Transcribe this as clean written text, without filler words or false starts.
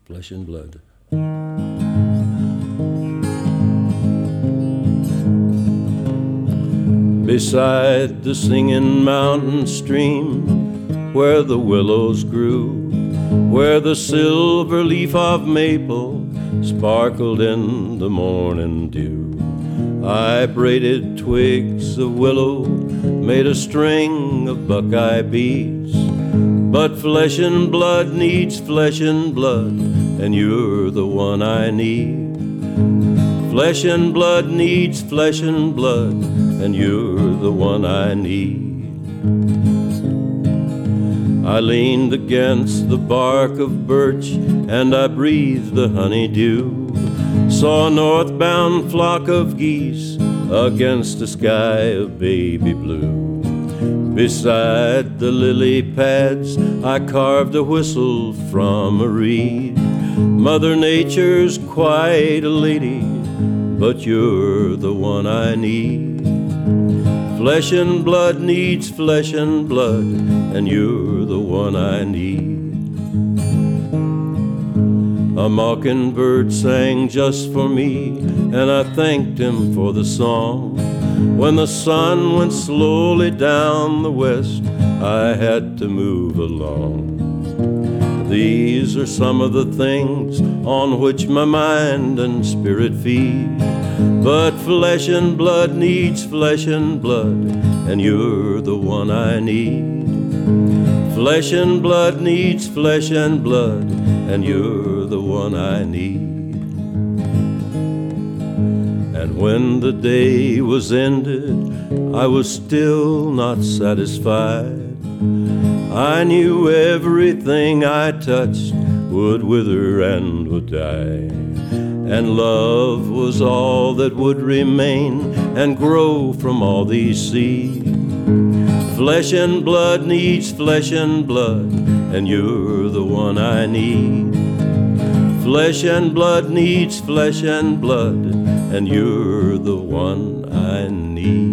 Flesh and Blood. Beside the singing mountain stream, where the willows grew, where the silver leaf of maple sparkled in the morning dew, I braided twigs of willow, made a string of buckeye beads. But flesh and blood needs flesh and blood, and you're the one I need. Flesh and blood needs flesh and blood, and you're the one I need. I leaned against the bark of birch, and I breathed the honeydew. Saw a northbound flock of geese against a sky of baby blue. Beside the lily pads, I carved a whistle from a reed. Mother Nature's quite a lady, but you're the one I need. Flesh and blood needs flesh and blood, and you're the one I need. A mockingbird sang just for me, and I thanked him for the song. When the sun went slowly down the west, I had to move along. These are some of the things on which my mind and spirit feed. But flesh and blood needs flesh and blood, and you're the one I need. Flesh and blood needs flesh and blood, and you're the one I need. And when the day was ended, I was still not satisfied. I knew everything I touched would wither and would die, and love was all that would remain and grow from all these seeds. Flesh and blood needs flesh and blood, and you're the one I need. Flesh and blood needs flesh and blood, and you're the one I need.